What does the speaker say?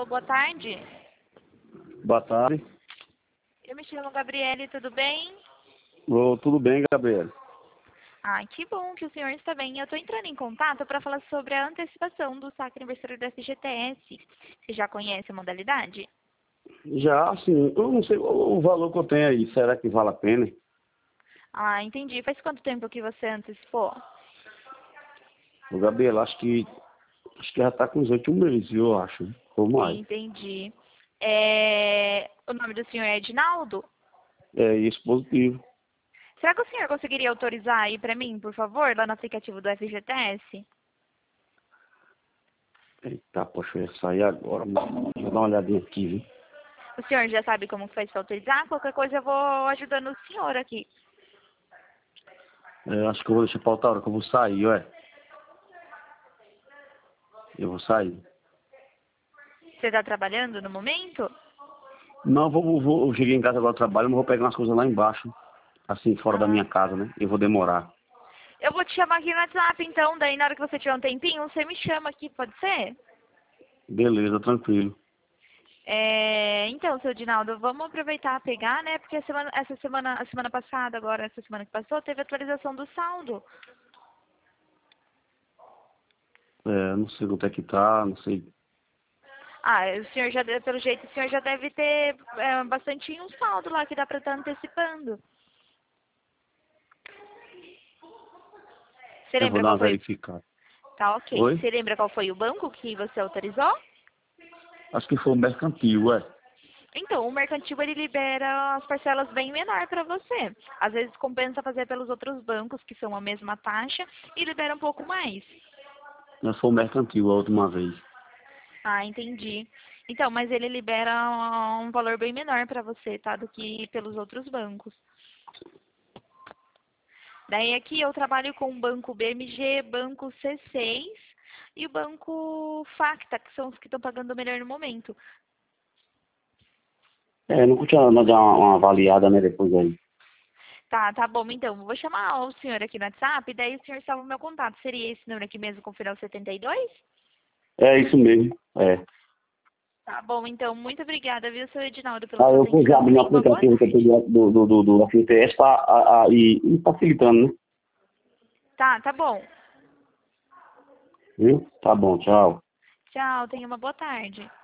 boa tarde. Boa tarde. Eu me chamo Gabriele, tudo bem? Tudo bem, Gabriel? Ah, que bom que o senhor está bem. Eu estou entrando em contato para falar sobre a antecipação do saque aniversário da FGTS. Você já conhece a modalidade? Já, assim, eu não sei o valor que eu tenho aí. Será que vale a pena? Ah, entendi. Faz quanto tempo que você antecipou? O Gabriel, acho que já está com uns 8 meses, eu acho. Ou mais. Entendi. O nome do senhor é Edinaldo? É isso, positivo. Será que o senhor conseguiria autorizar aí para mim, por favor, lá no aplicativo do FGTS? Eita, poxa, eu ia sair agora, mano. Deixa eu dar uma olhadinha aqui, viu? O senhor já sabe como faz para autorizar? Qualquer coisa eu vou ajudando o senhor aqui. Acho que eu vou deixar pra outra hora que eu vou sair, ué. Eu vou sair. Você está trabalhando no momento? Não, eu cheguei em casa agora do trabalho, mas vou pegar umas coisas lá embaixo. Assim, fora da Ah, minha casa, né? Eu vou demorar. eu vou te chamar aqui no WhatsApp, então. Daí, na hora que você tiver um tempinho, você me chama aqui, pode ser? Beleza, tranquilo. Então, seu Dinaldo, vamos aproveitar e pegar, né? Porque a semana passada, agora, essa semana que passou, teve atualização do saldo. Não sei quanto é que tá, não sei. Ah, o senhor já, pelo jeito, o senhor já deve ter bastante um saldo lá que dá para estar antecipando. Você Eu vou lembra dar qual uma foi? verificada. Tá, ok. Oi? Você lembra qual foi o banco que você autorizou? Acho que foi o mercantil, ué. Então, o mercantil ele libera as parcelas bem menor para você. Às vezes compensa fazer pelos outros bancos que são a mesma taxa e libera um pouco mais. Mas foi o mercantil a última vez. Ah, entendi. Então, mas ele libera um valor bem menor para você, tá? Do que pelos outros bancos. Daí aqui eu trabalho com o banco BMG, banco C6 e o banco Facta, que são os que estão pagando melhor no momento. Não custa nós dar uma avaliada, né, depois aí. Tá bom, então. Vou chamar o senhor aqui no WhatsApp, daí o senhor salva o meu contato. Seria esse número aqui mesmo com o final 72? É isso mesmo, é. Tá bom, então. Muito obrigada, viu, seu Edinaldo, pela sua Eu pus atenção. abrir no Tenha uma boa aplicativo que eu tarde. tenho do FNTS e facilitando, né? Tá bom. Viu? Tá bom, tchau. Tchau, tenha uma boa tarde.